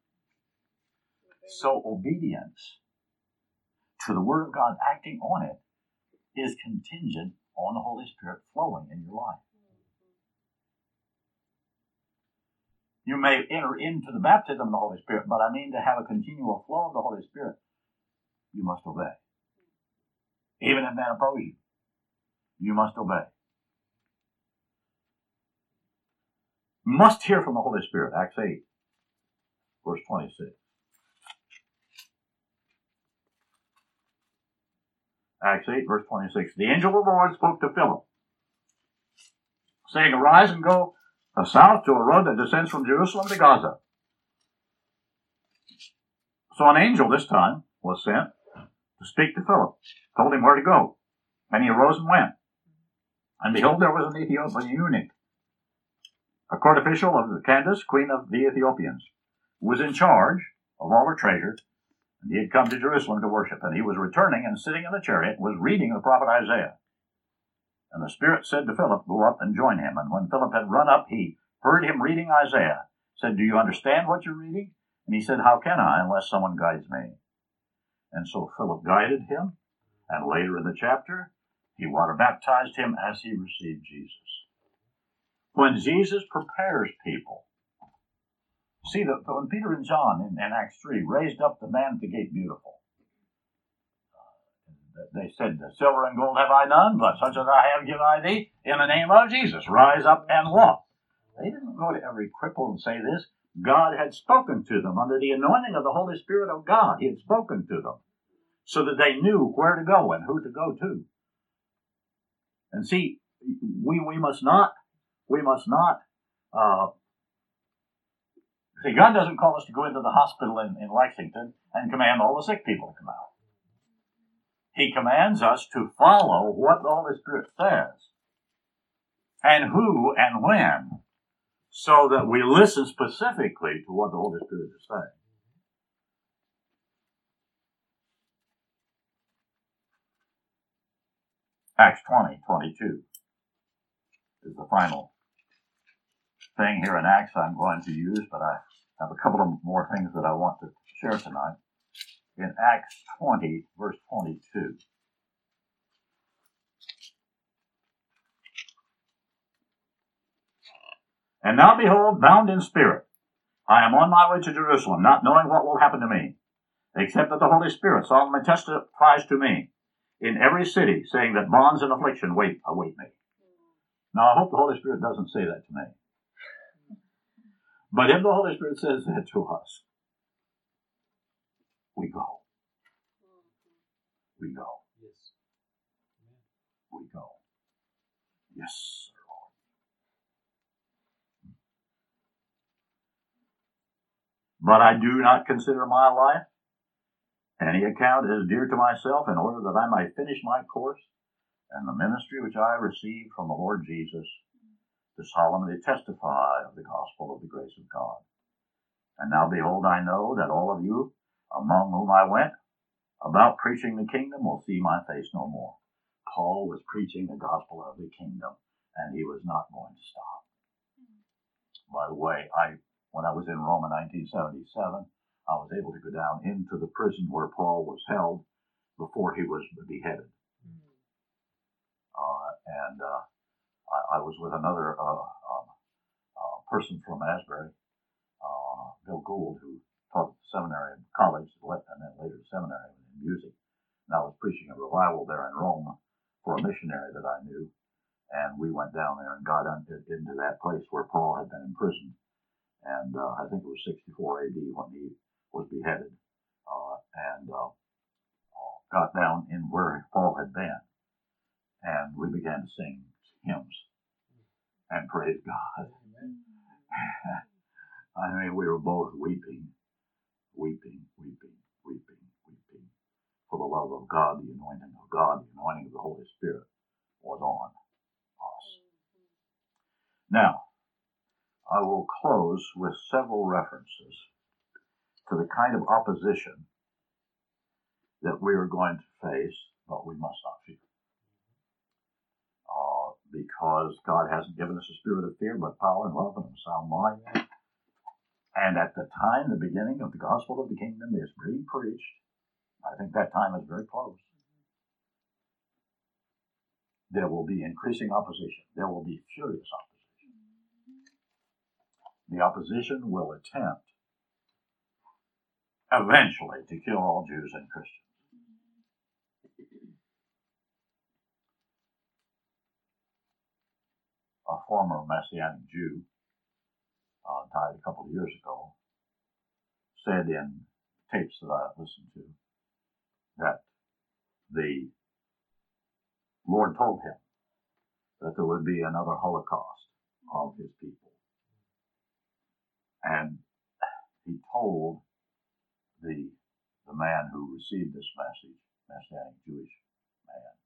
So obedience to the Word of God, acting on it, is contingent on the Holy Spirit flowing in your life. You may enter into the baptism of the Holy Spirit, but I mean to have a continual flow of the Holy Spirit, you must obey. Even if men oppose you, you must obey. Must hear from the Holy Spirit. Acts 8, verse 26. Acts 8, verse 26. "The angel of the Lord spoke to Philip, saying, Arise and go south to a road that descends from Jerusalem to Gaza." So an angel this time was sent to speak to Philip, told him where to go. And he arose and went. And behold, there was an Ethiopian eunuch, a court official of Candace, queen of the Ethiopians, who was in charge of all her treasure. And he had come to Jerusalem to worship. And he was returning, and sitting in the chariot was reading the prophet Isaiah. And the Spirit said to Philip, Go up and join him. And when Philip had run up, he heard him reading Isaiah, said, Do you understand what you're reading? And he said, How can I unless someone guides me? And so Philip guided him, and later in the chapter, he water baptized him as he received Jesus. When Jesus prepares people, see that when Peter and John in Acts 3 raised up the man at the gate beautiful, they said, Silver and gold have I none, but such as I have give I thee, in the name of Jesus, rise up and walk. They didn't go to every cripple and say this. God had spoken to them under the anointing of the Holy Spirit of God. He had spoken to them so that they knew where to go and who to go to. And see, we must not, see, God doesn't call us to go into the hospital in Lexington and command all the sick people to come out. He commands us to follow what the Holy Spirit says, and who and when, so that we listen specifically to what the Holy Spirit is saying. Acts 20:22 is the final thing here in Acts I'm going to use, but I have a couple of more things that I want to share tonight. In Acts 20, verse 22. And now behold, bound in spirit, I am on my way to Jerusalem, not knowing what will happen to me, except that the Holy Spirit solemnly testifies to me in every city, saying that bonds and affliction await me. Now, I hope the Holy Spirit doesn't say that to me. But if the Holy Spirit says that to us, we go. We go. Yes. We go. Yes, sir, Lord. But I do not consider my life any account as dear to myself, in order that I might finish my course and the ministry which I received from the Lord Jesus, to solemnly testify of the gospel of the grace of God. And now behold, I know that all of you among whom I went about preaching the kingdom will see my face no more. Paul was preaching the gospel of the kingdom, and he was not going to stop. By the way, when I was in Rome in 1977, I was able to go down into the prison where Paul was held before he was beheaded. I was with another person from Asbury, Bill Gould, who taught at the seminary and college, and then later seminary in music. And I was preaching a revival there in Rome for a missionary that I knew. And we went down there and got into that place where Paul had been imprisoned. And I think it was 64 AD when he was beheaded. And got down in where Paul had been. And we began to sing hymns and praise God. I mean, we were both weeping for the love of God, the anointing of God, the anointing of the Holy Spirit was on us. Now, I will close with several references to the kind of opposition that we are going to face, but we must not fear. Because God hasn't given us a spirit of fear, but power and love and a sound mind. And at the time, the beginning of the gospel of the kingdom is being preached, I think that time is very close. There will be increasing opposition. There will be furious opposition. The opposition will attempt eventually to kill all Jews and Christians. A former Messianic Jew, died a couple of years ago, said in tapes that I listened to that the Lord told him that there would be another Holocaust of his people. And he told the man who received this message, Messianic Jewish man,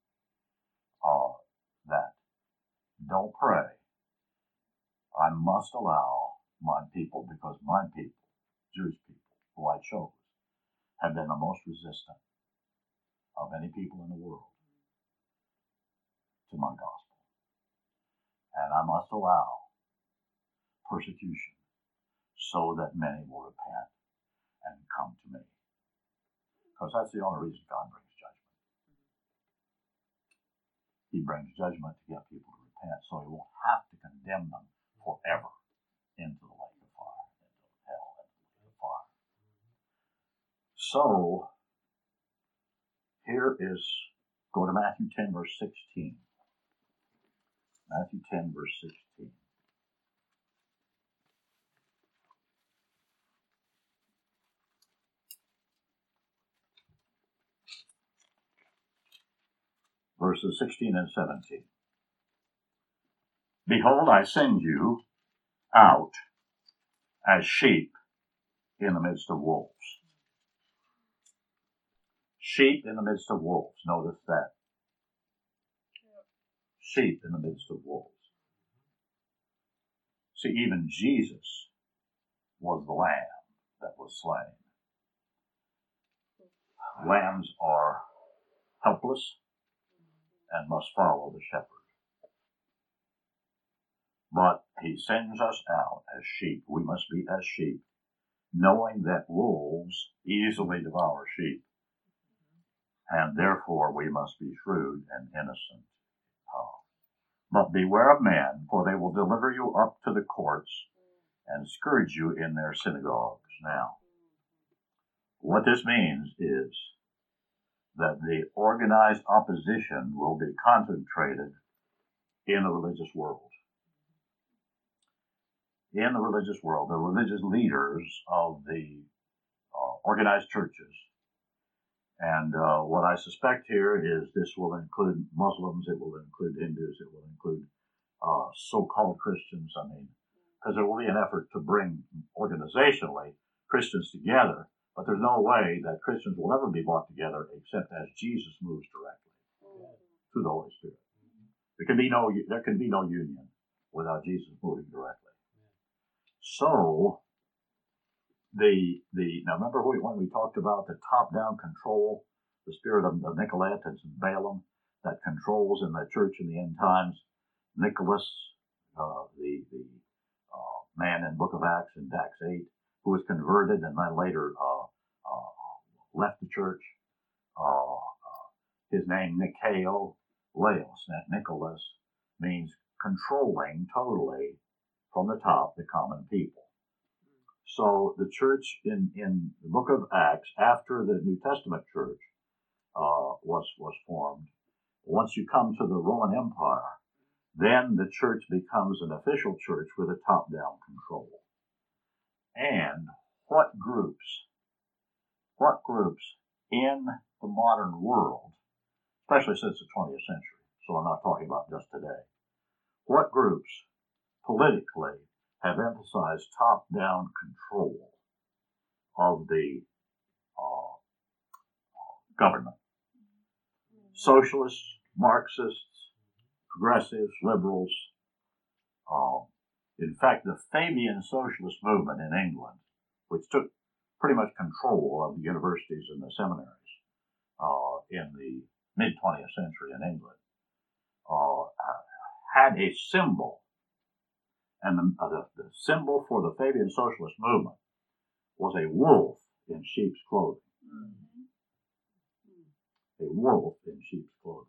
that don't pray. I must allow my people, because my people, Jewish people, who I chose, have been the most resistant of any people in the world to my gospel. And I must allow persecution so that many will repent and come to me. Because that's the only reason God brings judgment. He brings judgment to get people to repent so he won't have to condemn them forever into the lake of fire, into hell, into the lake of fire. So, here is, go to Matthew 10, verse 16. Matthew 10, verse 16. Verses 16 and 17. Behold, I send you out as sheep in the midst of wolves. Sheep in the midst of wolves. Notice that. Sheep in the midst of wolves. See, even Jesus was the lamb that was slain. Lambs are helpless and must follow the shepherd. But he sends us out as sheep. We must be as sheep, knowing that wolves easily devour sheep, and therefore we must be shrewd and innocent. But beware of men, for they will deliver you up to the courts and scourge you in their synagogues. Now, what this means is that the organized opposition will be concentrated in the religious world. In the religious world, the religious leaders of the organized churches. And what I suspect here is this will include Muslims, it will include Hindus, it will include so-called Christians. I mean, because there will be an effort to bring organizationally Christians together, but there's no way that Christians will ever be brought together except as Jesus moves directly through the Holy Spirit. There can be no union without Jesus moving directly. So, Now remember when we talked about the top-down control, the spirit of Nicolaites and Balaam that controls in the church in the end times. Nicholas, the man in Book of Acts in Acts 8, who was converted and then later left the church. His name Nicaeus, Nicholas, means controlling totally from the top the common people. So the church in the Book of Acts, after the New Testament church was formed, once you come to the Roman Empire, then the church becomes an official church with a top-down control. And what groups in the modern world, especially since the 20th century, so we're not talking about just today, what groups politically have emphasized top-down control of the government? Socialists, Marxists, progressives, liberals. In fact, the Fabian socialist movement in England, which took pretty much control of the universities and the seminaries in the mid-20th century in England, had a symbol. And the symbol for the Fabian socialist movement was a wolf in sheep's clothing. A wolf in sheep's clothing.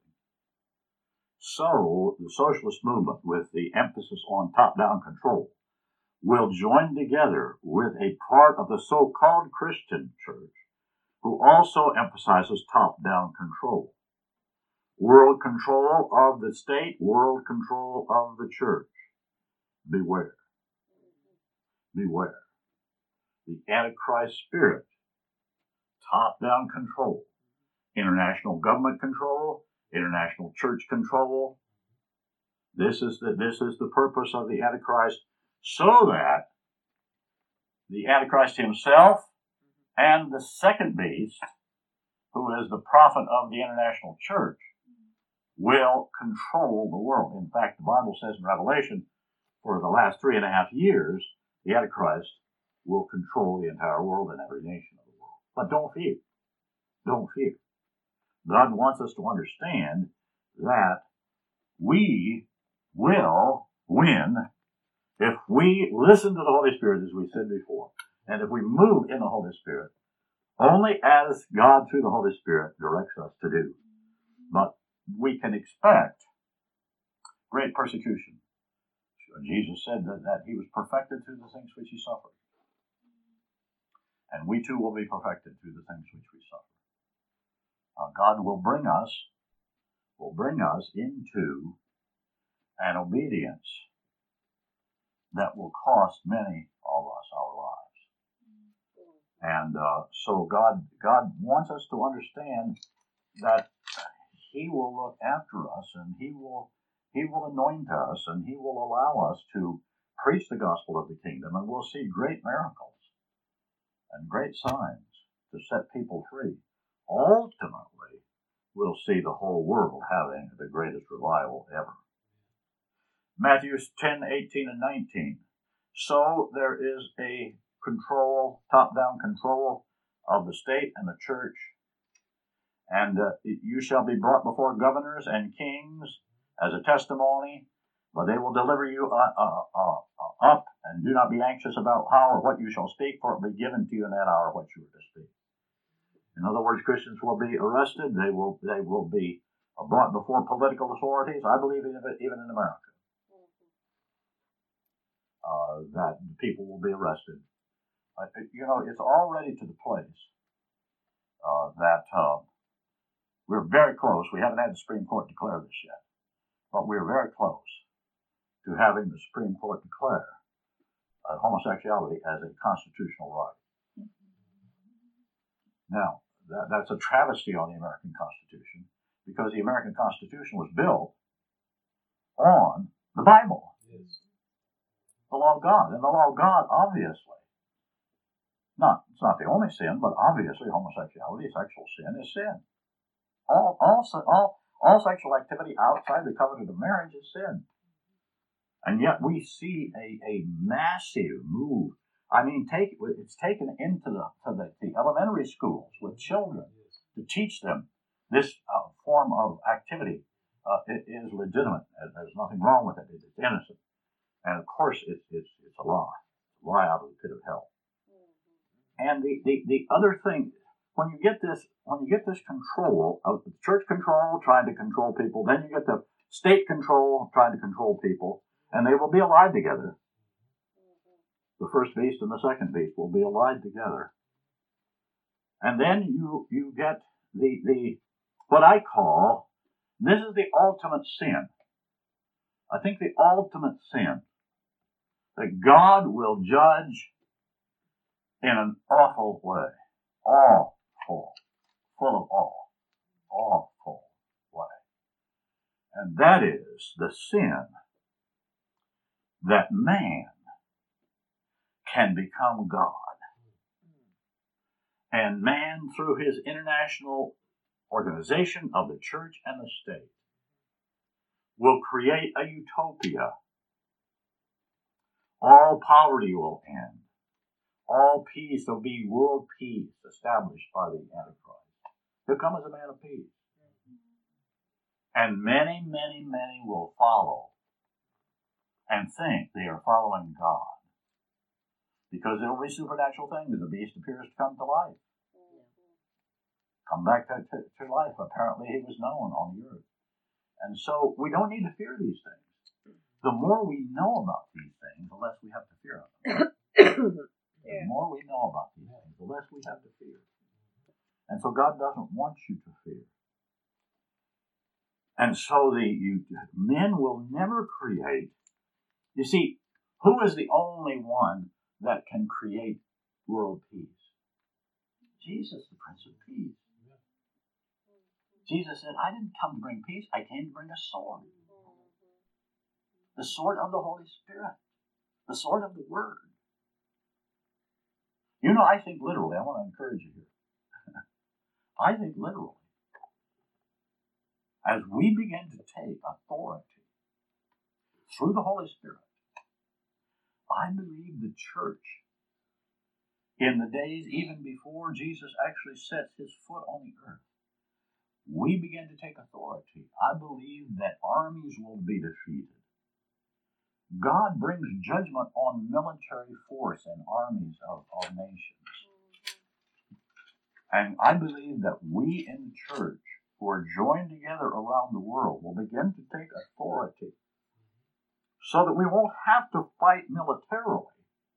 So the socialist movement, with the emphasis on top-down control, will join together with a part of the so-called Christian church who also emphasizes top-down control. World control of the state, world control of the church. Beware. Beware. The Antichrist spirit, top-down control, international government control, international church control. This is the purpose of the Antichrist, so that the Antichrist himself and the second beast, who is the prophet of the international church, will control the world. In fact, the Bible says in Revelation, for the last 3.5 years, the Antichrist will control the entire world and every nation of the world. But don't fear. Don't fear. God wants us to understand that we will win if we listen to the Holy Spirit, as we said before, and if we move in the Holy Spirit, only as God through the Holy Spirit directs us to do. But we can expect great persecution. Jesus said that he was perfected through the things which he suffered. And we too will be perfected through the things which we suffer. God will bring us into an obedience that will cost many of us our lives. And so God wants us to understand that he will look after us, and he will anoint us, and he will allow us to preach the gospel of the kingdom, and we'll see great miracles and great signs to set people free. Ultimately, we'll see the whole world having the greatest revival ever. Matthew 10:18 and 19. So there is a control, top-down control of the state and the church. And you shall be brought before governors and kings as a testimony, but they will deliver you up, and do not be anxious about how or what you shall speak, for it will be given to you in that hour what you are to speak. In other words, Christians will be arrested. They will be brought before political authorities. I believe even in America, that people will be arrested. It's already to the place that we're very close. We haven't had the Supreme Court declare this yet, but we're very close to having the Supreme Court declare homosexuality as a constitutional right. Now, that's a travesty on the American Constitution, because the American Constitution was built on the Bible, the law of God. And the law of God, obviously, it's not the only sin, but obviously homosexuality, sexual sin, is sin. All sexual activity outside the covenant of marriage is sin. And yet we see a massive move I mean, it's taken into the elementary schools with children to teach them this form of activity. It is legitimate. There's nothing wrong with it. It's innocent. And of course, it's a lie. It's a lie out of the pit of hell. And the other thing, when you get this control of the church control, trying to control people, then you get the state control, trying to control people, and they will be allied together. The first beast and the second beast will be allied together. And then you get the what I call, this is the ultimate sin. I think the ultimate sin that God will judge in an awful way. Awful. Full of awe. Awful way. And that is the sin that man can become God. And man, through his international organization of the church and the state, will create a utopia. All poverty will end. All peace, there'll be world peace established by the Antichrist. He'll come as a man of peace. And many, many, many will follow and think they are following God. Because there will be supernatural things. The beast appears to come to life. Come back to life. Apparently he was known on the earth. And so we don't need to fear these things. The more we know about these things, the less we have to fear them. The more we know about these things, the less we have to fear. And so God doesn't want you to fear. And so men will never create. You see, who is the only one that can create world peace? Jesus, the Prince of Peace. Jesus said, I didn't come to bring peace, I came to bring a sword. The sword of the Holy Spirit. The sword of the Word. You know, I think literally, I want to encourage you here. I think literally, as we begin to take authority through the Holy Spirit, I believe the church, in the days even before Jesus actually sets his foot on the earth, we begin to take authority. I believe that armies will be defeated. God brings judgment on military force and armies of nations. And I believe that we in the church, who are joined together around the world, will begin to take authority so that we won't have to fight militarily.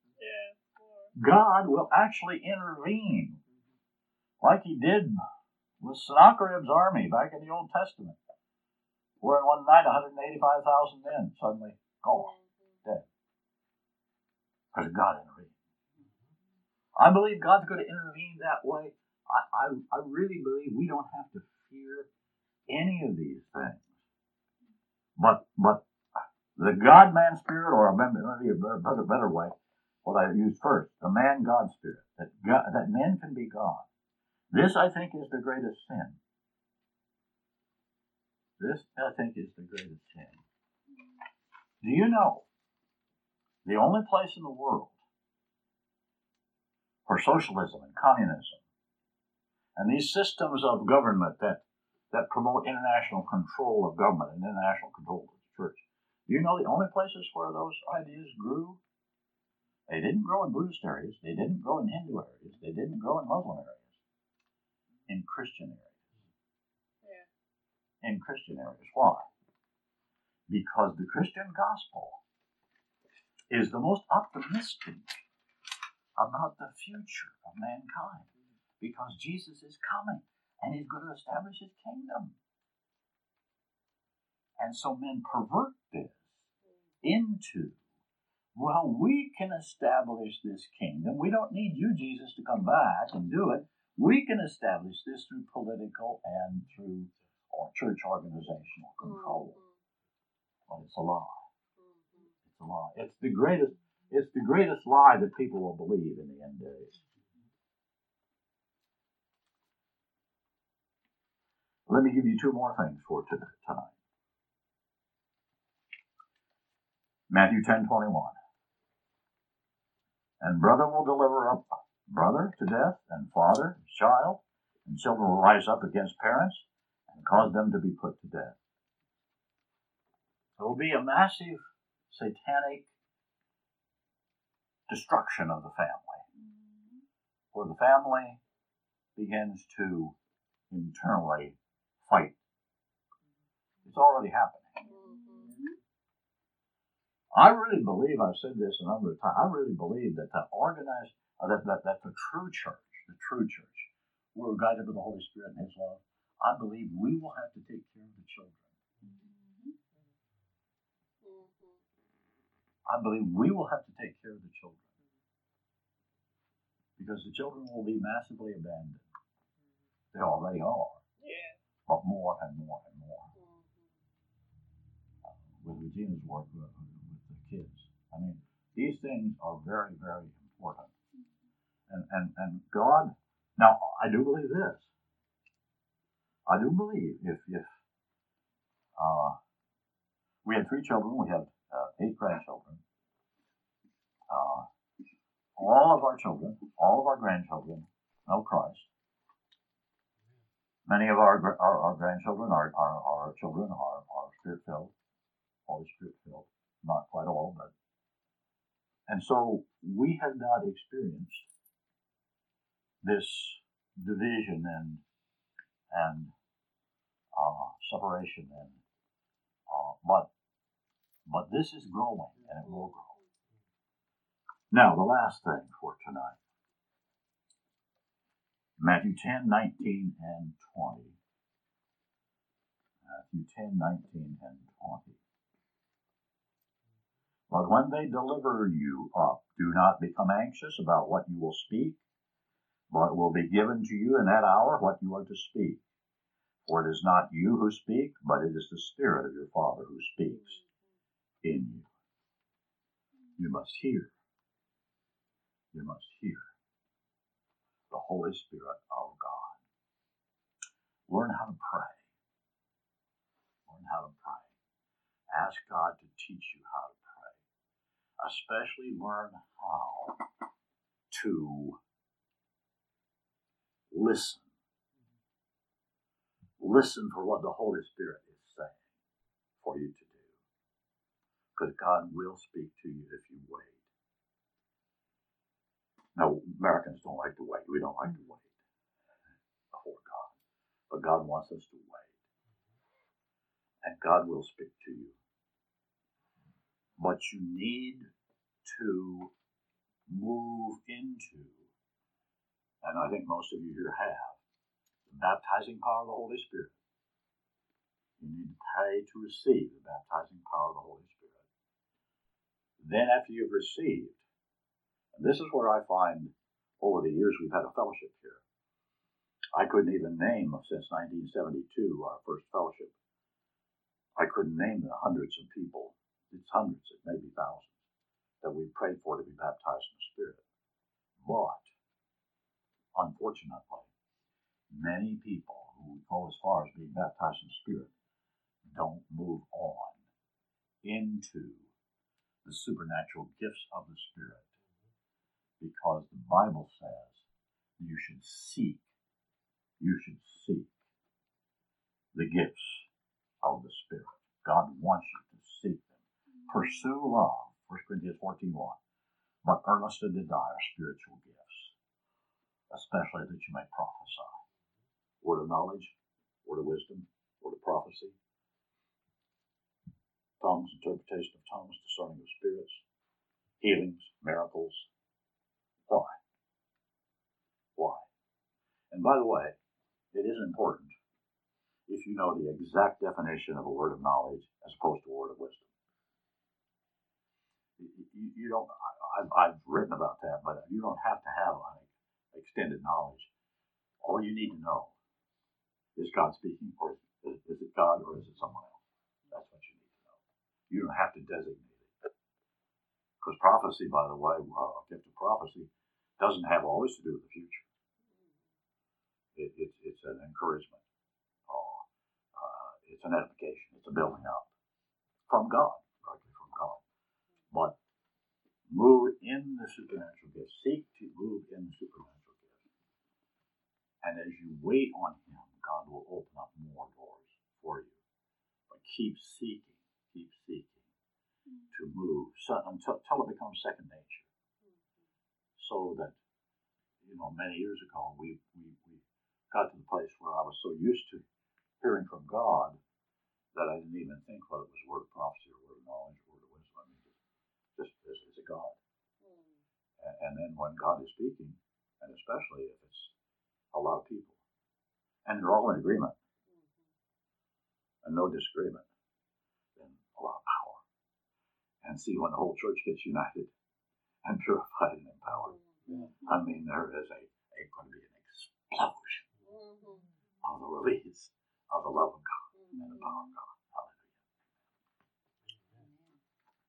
God will actually intervene like he did with Sennacherib's army back in the Old Testament, where in one night 185,000 men suddenly gone, dead, because God intervened. I believe God's going to intervene that way. I really believe we don't have to fear any of these things. But the God-man spirit, or maybe a better way, what I used first, the man-God spirit, that men can be God. This, I think, is the greatest sin. This, I think, is the greatest sin. Do you know the only place in the world for socialism and communism and these systems of government that promote international control of government and international control of the church, do you know the only places where those ideas grew? They didn't grow in Buddhist areas. They didn't grow in Hindu areas. They didn't grow in Muslim areas. In Christian areas. In Christian areas. Why? Because the Christian gospel is the most optimistic about the future of mankind. Because Jesus is coming and he's going to establish his kingdom. And so men pervert this into, well, we can establish this kingdom. We don't need you, Jesus, to come back and do it. We can establish this through political and through church organizational control. But it's a lie. It's a lie. It's the greatest lie that people will believe in the end days. Let me give you two more things for tonight. Matthew 10:21. And brother will deliver up brother to death, and father, child, and children will rise up against parents and cause them to be put to death. There will be a massive satanic destruction of the family, where the family begins to internally fight. It's already happening. I really believe, I've said this a number of times, I really believe that the organized, that the true church, we're guided by the Holy Spirit and His love. I believe we will have to take care of the children. I believe we will have to take care of the children. Because the children will be massively abandoned. They already are. Yeah. But more and more and more. With Regina's work with the kids. I mean, these things are very, very important. And God, now I do believe this. I do believe if we had 3 children, we have 8 grandchildren. All of our children, all of our grandchildren know Christ. Many of our grandchildren, our children are Spirit-filled, Holy Spirit-filled. Not quite all, but. And so we have not experienced this division and separation, but this is growing, and it will grow. Now, the last thing for tonight, Matthew 10, 19, and 20. Matthew 10, 19, and 20. But when they deliver you up, do not become anxious about what you will speak, but it will be given to you in that hour what you are to speak. For it is not you who speak, but it is the Spirit of your Father who speaks in you. You must hear. You must hear the Holy Spirit of God. Learn how to pray. Learn how to pray. Ask God to teach you how to pray. Especially learn how to listen. Listen for what the Holy Spirit is saying for you to do. Because God will speak to you if you wait. Now, Americans don't like to wait. We don't like to wait before God. But God wants us to wait. And God will speak to you. But you need to move into, and I think most of you here have, the baptizing power of the Holy Spirit. You need to pray to receive the baptizing power of the Holy Spirit. Then after you've received, and this is where I find over the years we've had a fellowship here. I couldn't even name, since 1972, our first fellowship, I couldn't name the hundreds of people. It's hundreds, it may be thousands, that we prayed for to be baptized in the Spirit. But, unfortunately, many people who go as far as being baptized in the Spirit don't move on into the supernatural gifts of the Spirit, because the Bible says you should seek the gifts of the Spirit. God wants you to seek them. Pursue love, 1 Corinthians 14:1, but earnestly desire spiritual gifts, especially that you may prophesy. Word of knowledge, word of wisdom, word of prophecy, tongues, interpretation of tongues, discerning of spirits, healings, miracles. Why? Why? And by the way, it is important if you know the exact definition of a word of knowledge as opposed to a word of wisdom. You don't. I've written about that, but you don't have to have an extended knowledge. All you need to know is God speaking, or is it God, or is it someone else? That's what you need to know. You don't have to designate it, because prophecy, by the way, gift of prophecy, doesn't have always to do with the future. It's an encouragement. It's an edification. It's a building up from God, directly from God. But Move in the supernatural gifts. Seek to move in the supernatural gifts. And as you wait on Him, God will open up more doors for you. But keep seeking to move until it becomes second nature. So that, many years ago, we got to the place where I was so used to hearing from God that I didn't even think whether it was a word of prophecy or word of knowledge or word of wisdom. I mean, just as a God. And then when God is speaking, and especially if it's a lot of people, and they're all in agreement, and no disagreement, then a lot of power. And see, when the whole church gets united,